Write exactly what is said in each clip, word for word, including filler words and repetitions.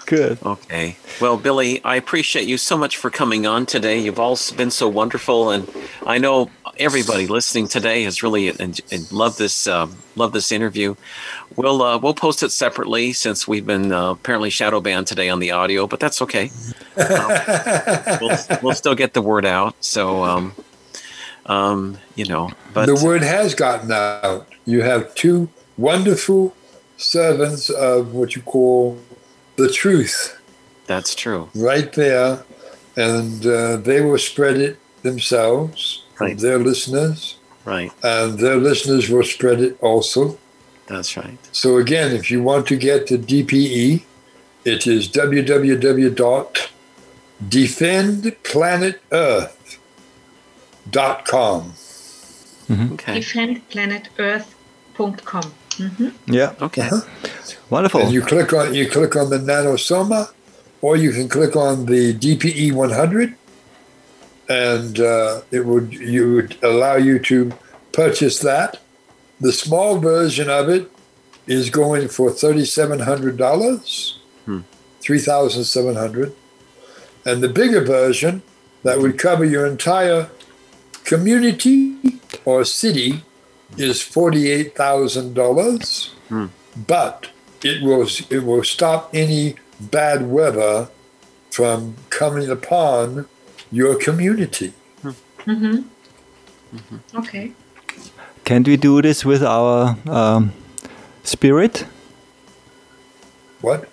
Good. Okay. Well, Billy, I appreciate you so much for coming on today. You've all been so wonderful, and I know everybody listening today has really and, and loved this um, loved this interview. We'll uh, we'll post it separately since we've been uh, apparently shadow banned today on the audio, but that's okay. Um, we'll, we'll still get the word out. So, um, um, you know, but the word has gotten out. You have two wonderful servants of what you call the truth. That's true. Right there. And uh, they will spread it themselves from Right. their listeners. Right. And their listeners will spread it also. That's right. So again, if you want to get the D P E, it is w w w dot defend planet earth dot com. Mm-hmm. Okay. defend planet earth dot com. Mm-hmm. Yeah. Okay. Uh-huh. Wonderful. And you click on you click on the nanosoma, or you can click on the D P E one hundred, and uh, it would you would allow you to purchase that. The small version of it is going for thirty-seven hundred dollars, Hmm. three thousand seven hundred, and the bigger version that would cover your entire community or city is forty-eight thousand dollars. Hmm. But it will it will stop any bad weather from coming upon your community. Mm-hmm. Okay. Can't we do this with our um, spirit? What?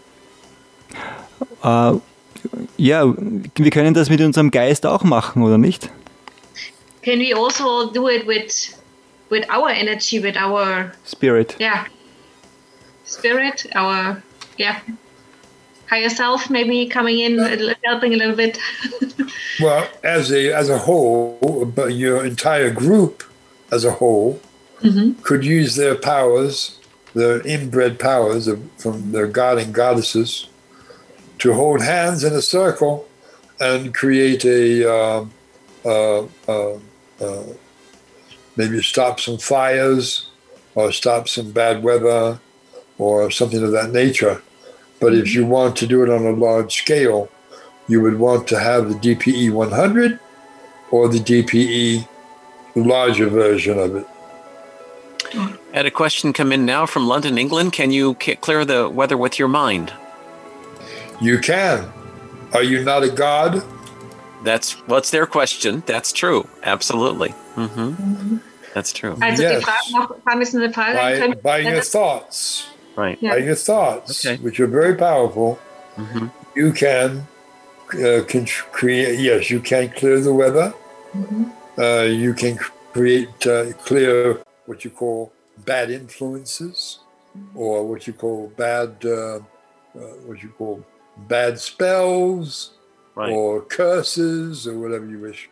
Äh, ja, wir können das mit unserem Geist auch machen, oder nicht? Can we also do it with with our energy, with our Spirit. yeah spirit, our yeah higher self, maybe coming in, uh, helping a little bit? Well, as a as a whole, but your entire group as a whole Mm-hmm. could use their powers, their inbred powers of, from their god and goddesses, to hold hands in a circle and create a um, uh, uh, uh, maybe stop some fires or stop some bad weather or something of that nature. But if you want to do it on a large scale, you would want to have the D P E one hundred or the D P E larger version of it. I had a question come in now from London, England. Can you c- clear the weather with your mind? You can. Are you not a god? That's what's their question. That's true. Absolutely. Mm-hmm. That's true. Also Yes. die Frage noch, Frage ist eine Frage. By, Können- by your thoughts. Right. Yeah. By your thoughts, Okay. which are very powerful, Mm-hmm. you can uh, can create. Yes, you can clear the weather. Mhm. Uh, you can create uh, clear what you call bad influences, or what you call bad uh, uh, what you call bad spells, Right. or curses, or whatever you wish.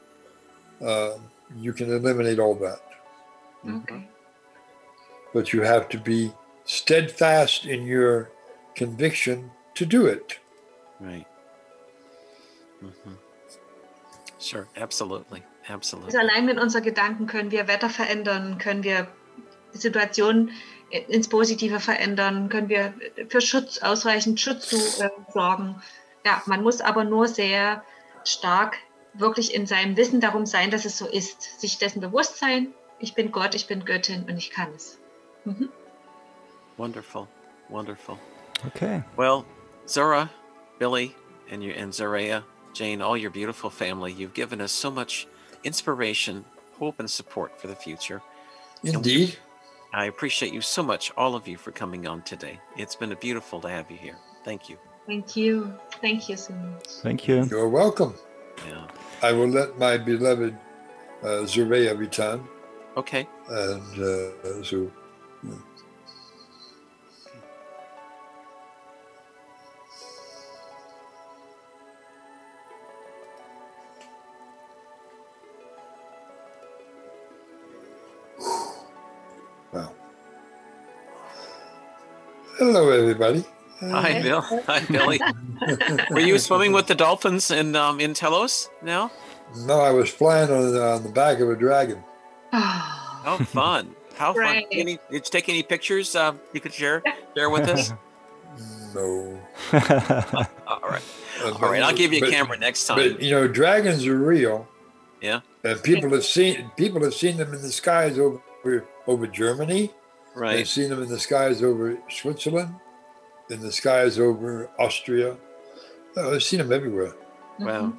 Uh, you can eliminate all that, Okay. but you have to be steadfast in your conviction to do it. Right. Mm-hmm. Sure. Absolutely. Absolutely. Also allein mit unseren Gedanken können wir Wetter verändern, können wir die Situation ins Positive verändern, können wir für Schutz, ausreichend Schutz zu, äh, sorgen. Ja, man muss aber nur sehr stark wirklich in seinem Wissen darum sein, dass es so ist. Sich dessen bewusst sein, ich bin Gott, ich bin Göttin und ich kann es. Mhm. Wonderful. Wonderful. Okay. Well, Zora, Billy, and you and Zaria, Jane, all your beautiful family, you've given us so much inspiration, hope, and support for the future. Indeed. I appreciate you so much, all of you, for coming on today. It's been beautiful to have you here. Thank you. Thank you. Thank you so much. Thank you. You're welcome. Yeah. I will let my beloved uh, Zureya return. Okay. And uh, so, yeah. Wow. Hello, everybody. Hi, Bill. Hi, Billy. Were you swimming with the dolphins in um, in Telos now? No, I was flying on the, on the back of a dragon. Oh, fun! How fun! Right. Any, did you take any pictures uh, you could share share with us? No. All right. Uh, All right. I'll give you a but- camera next time. But you know, dragons are real, Yeah. and people have seen people have seen them in the skies over over Germany. They've Right. seen them in the skies over Switzerland, in the skies over Austria. Oh, I've seen them everywhere. Wow.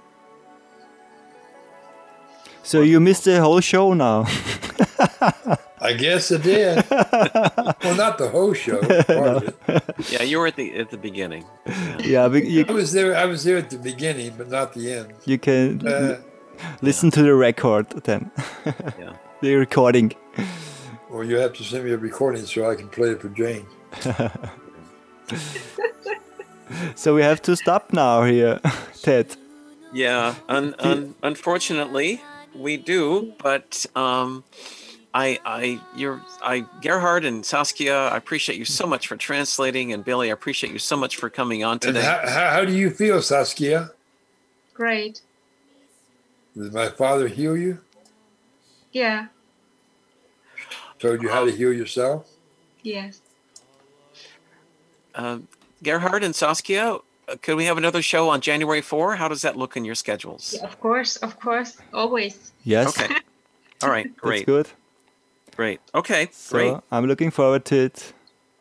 So you missed the whole show now. I guess it did. Well, not the whole show. Part of it. Yeah, you were at the at the beginning. Yeah. Yeah, but you, I was there. I was there at the beginning, but not the end. you can Uh, listen to the record then. Yeah. The recording. well, you have to send me a recording so I can play it for Jane. So we have to stop now here, Ted. Yeah, un, un, unfortunately, we do. But um, I, I, you're, I, Gerhard and Saskia, I appreciate you so much for translating, and Billy, I appreciate you so much for coming on And today. how, how, how do you feel, Saskia? Great. Did my father heal you? Yeah. Told you how to heal yourself? Yes. Uh, Gerhard and Saskia, uh, could we have another show on January fourth? How does that look in your schedules? Yeah, of course. Of course. Always. Yes, Okay. All right. that's Great. good. Great. Okay. So Great. I'm looking forward to it.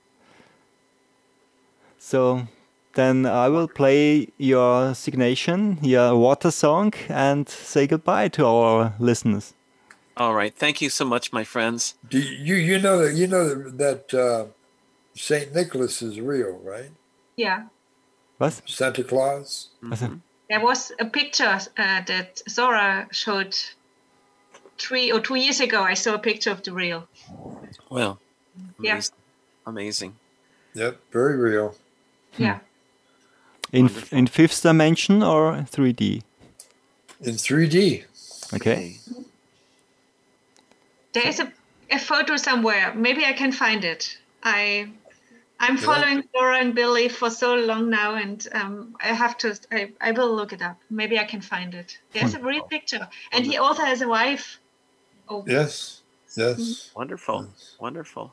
So then I will play your signation, your water song, and say goodbye to our listeners. All right. Thank you so much, my friends. Do you you know that you know that, that uh, Saint Nicholas is real, right? Yeah. Was? Santa Claus. Mhm. There was a picture uh, that Zora showed three or two years ago. I saw a picture of the real. Well, Yeah. amazing. Amazing. Yep, very real. Yeah. In Wonderful. in fifth dimension or three D? In three D. Okay. There is a, a photo somewhere. Maybe I can find it. I I'm Yeah. following Laura and Billy for so long now, and um, I have to. I, I will look it up. Maybe I can find it. There's a real picture, and he also has a wife. Oh, Yes, yes. Wonderful. Wonderful.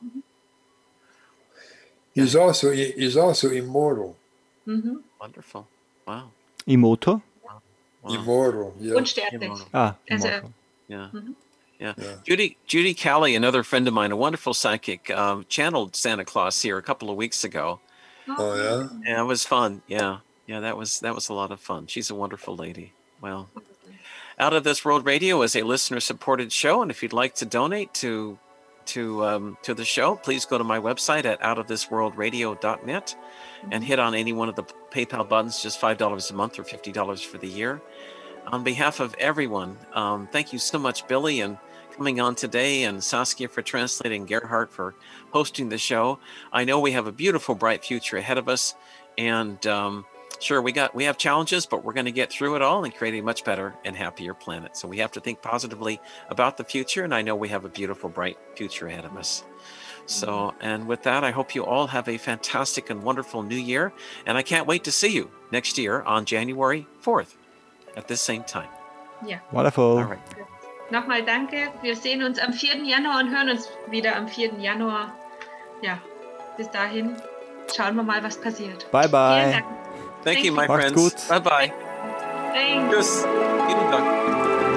He's also he's also immortal. mhm. Wonderful. Wow. Emoto? Wow. Immortal. Yeah. Unsterblich. Ah, As a- immortal. Yeah. Mhm. Yeah. Yeah. Judy Judy Callie, another friend of mine, a wonderful psychic, um, channeled Santa Claus here a couple of weeks ago. Oh yeah. Yeah, it was fun. Yeah. Yeah, that was that was a lot of fun. She's a wonderful lady. Well, Out of This World Radio is a listener supported show, and if you'd like to donate to to um, to the show, please go to my website at out of this world radio dot net and hit on any one of the PayPal buttons, just five dollars a month or fifty dollars for the year. On behalf of everyone, um, thank you so much, Billy, and coming on today, and Saskia for translating, Gerhard for hosting the show. I know we have a beautiful, bright future ahead of us, and um, sure, we got we have challenges, but we're going to get through it all and create a much better and happier planet. So we have to think positively about the future, and I know we have a beautiful, bright future ahead of us. So, and with that, I hope you all have a fantastic and wonderful new year, and I can't wait to see you next year on January fourth at this same time. Wonderful. All right. Nochmal danke. Wir sehen uns am vierten Januar und hören uns wieder am vierten Januar. Ja, bis dahin schauen wir mal, was passiert. Bye Vielen bye. Dank. Thank, Thank you, you. my Macht's friends. gut. Bye bye. Thanks. Tschüss. Vielen Dank.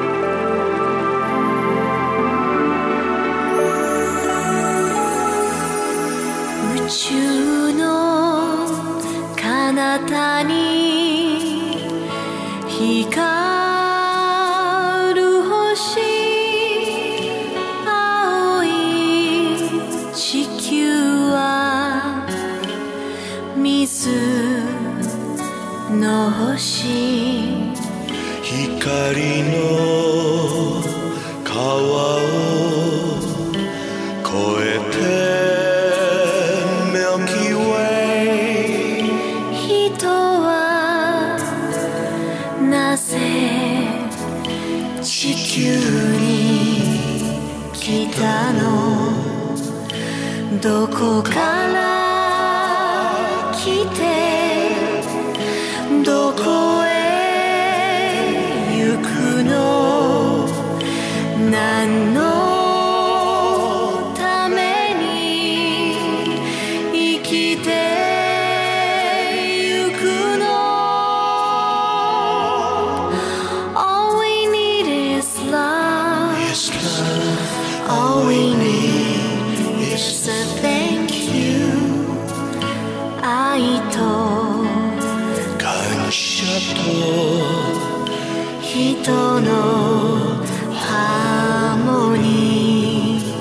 宇宙の彼方に光る星青い地球は水の星光の川を越えて Milky Way 人はなぜ地球に来たのどこから来てどこへ行くの何のために生きてゆく人のハーモニー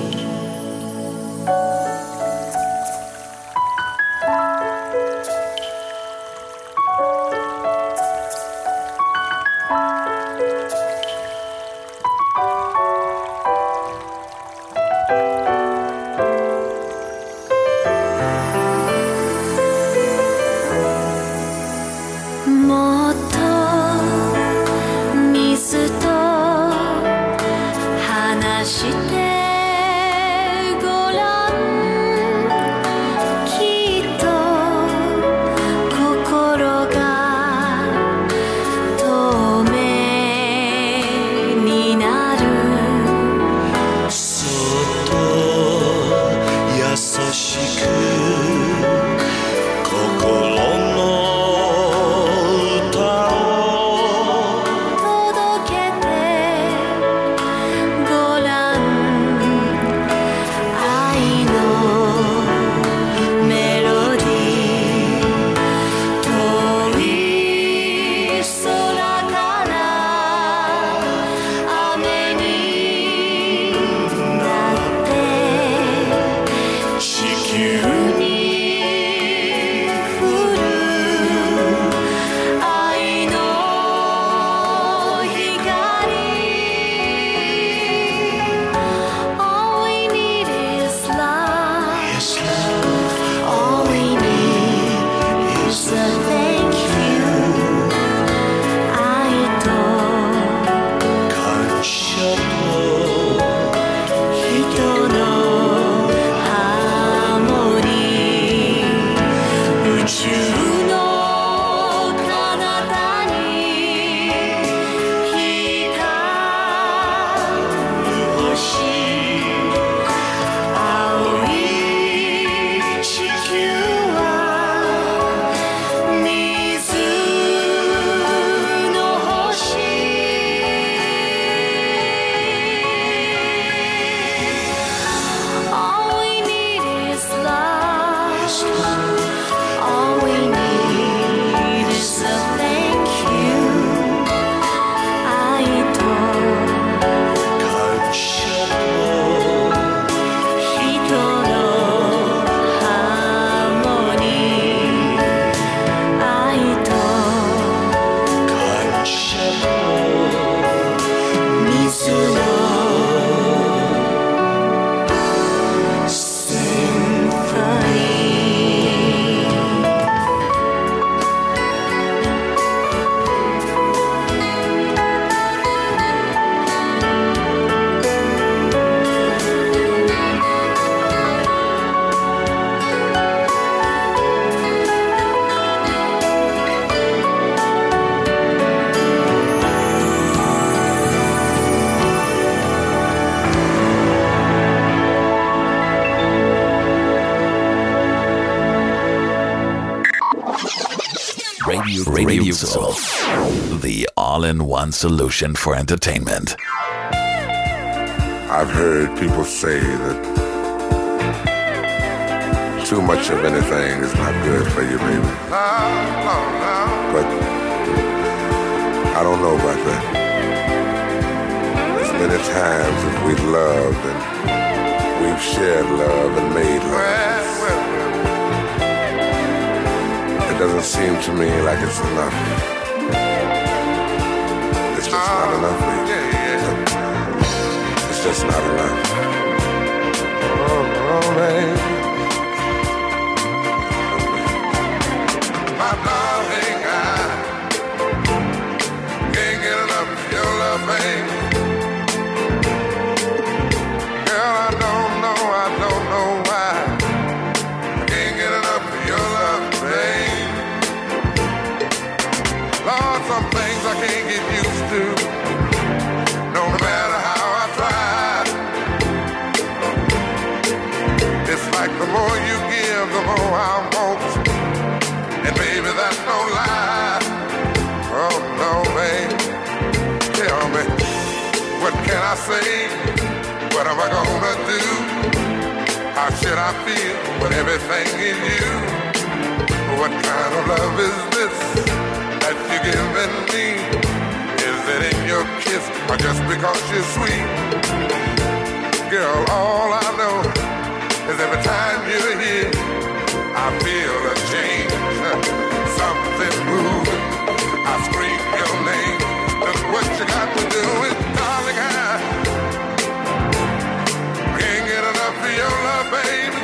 もっと水と話してごらんきっと心が透明になるそっと優しく心の Radio Soul, the all-in-one solution for entertainment. I've heard people say that too much of anything is not good for you, baby. But I don't know about that. As many times as we've loved and we've shared love and made love, it doesn't seem to me like it's enough. It's just not enough, baby. It's just not enough. Oh, oh, baby. My darling, I can't get enough of your love, baby. Girl, I don't know, I don't know why. I can't get enough of your love, baby. Lord, some things I can't get used to, no matter how I try. It's like the more you give, the more I want. And baby, that's no lie. Oh no, babe. Tell me, what can I say? What am I gonna do? How should I feel with everything in you? What kind of love is this that you're giving me? Is it in your your kiss or just because you're sweet. Girl, all I know is every time you're here, I feel a change, something moving. I scream your name. Look what you got to do it, darling. I can't get enough of your love, baby.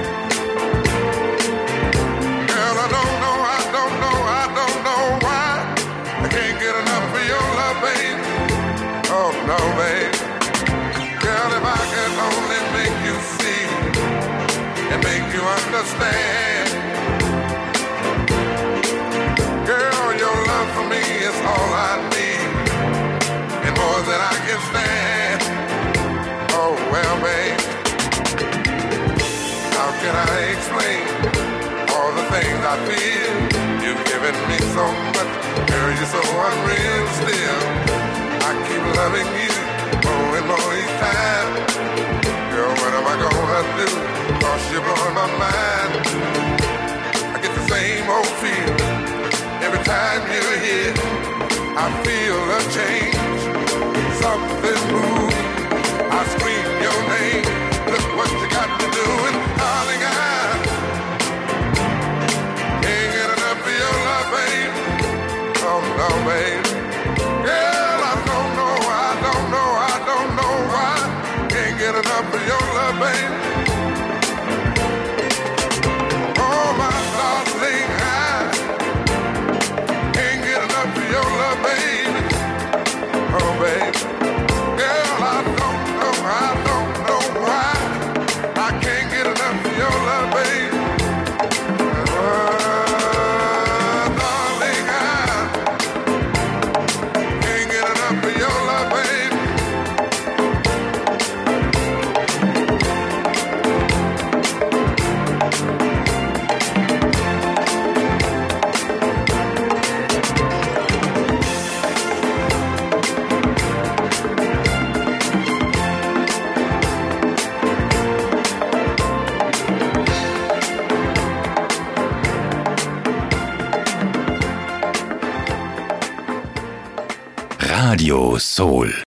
Girl, I don't know, I don't know, I don't know why I can't get enough of your love, baby. Oh no, baby. Girl, if I could only make you see and make you understand. Girl, your love for me is all I need and more than I can stand. Oh, well, babe, how can I explain all the things I feel? You've given me so much, girl, you're so unreal still. I keep loving you more and more each time. Girl, what am I gonna do? Cause you're blowing my mind. I get the same old feeling every time you're here. I feel a change, something moves. I scream your name. Look what you got to do, and darling, I can't get enough of your love, babe. Oh no, babe. Girl, I don't know, I don't know, I don't know why. Can't get enough of your love, babe. Oh my darling, I can't get enough of your love, baby. Oh, baby. Girl, I don't know, I don't know why I can't get enough of your love, baby. Oh, darling, I can't get enough of your love, baby. Radio Soul.